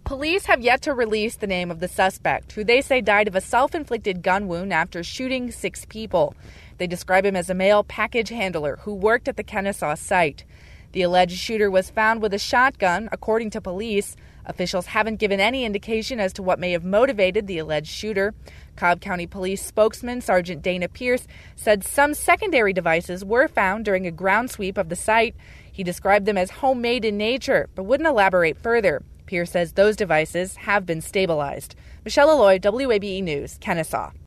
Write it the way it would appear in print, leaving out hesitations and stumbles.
Police have yet to release the name of the suspect, who they say died of a self-inflicted gun wound after shooting 6 people. They describe him as a male package handler who worked at the Kennesaw site. The alleged shooter was found with a shotgun, according to police. Officials haven't given any indication as to what may have motivated the alleged shooter. Cobb County Police spokesman Sergeant Dana Pierce said some secondary devices were found during a ground sweep of the site. He described them as homemade in nature, but wouldn't elaborate further. Pierce says those devices have been stabilized. Michelle Alloy, WABE News, Kennesaw.